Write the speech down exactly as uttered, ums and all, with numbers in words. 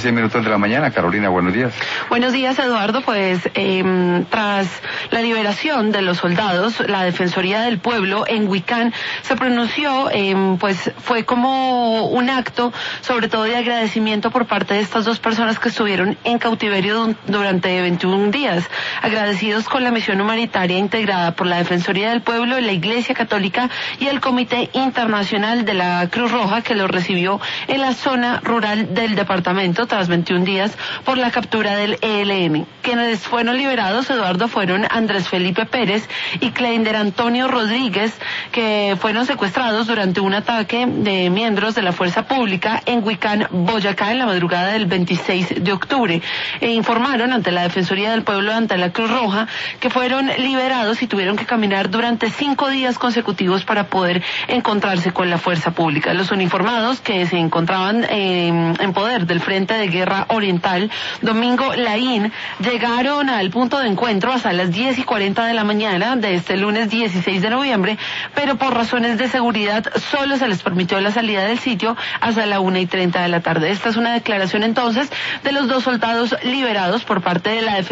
seis minutos de la mañana. Carolina, buenos días. Buenos días, Eduardo. Pues eh, tras la liberación de los soldados, la Defensoría del Pueblo en Huicán se pronunció, eh, pues fue como un acto, sobre todo de agradecimiento por parte de estas dos personas que estuvieron en cautiverio durante veintiún días, agradecidos con la misión humanitaria integrada por la Defensoría del Pueblo, la Iglesia Católica y el Comité Internacional de la Cruz Roja, que los recibió en la zona rural del departamento tras veintiún días por la captura del E L N. Quienes fueron liberados, Eduardo, fueron Andrés Felipe Pérez y Cleinder Antonio Rodríguez, que fueron secuestrados durante un ataque de miembros de la fuerza pública en Huicán, Boyacá, en la madrugada del veintiséis de octubre. E informaron ante la Defensoría del Pueblo, ante la Cruz Roja, que fueron liberados y tuvieron que caminar durante cinco días consecutivos para poder encontrarse con la fuerza pública. Los uniformados que se encontraban eh, en poder del Frente de Guerra Oriental, Domingo Laín, llegaron al punto de encuentro hasta las diez y cuarenta de la mañana de este lunes dieciséis de noviembre, pero por razones de seguridad solo se les permitió la salida del sitio hasta la una y treinta de la tarde. Esta es una declaración entonces de los dos soldados liberados por parte de la defensa.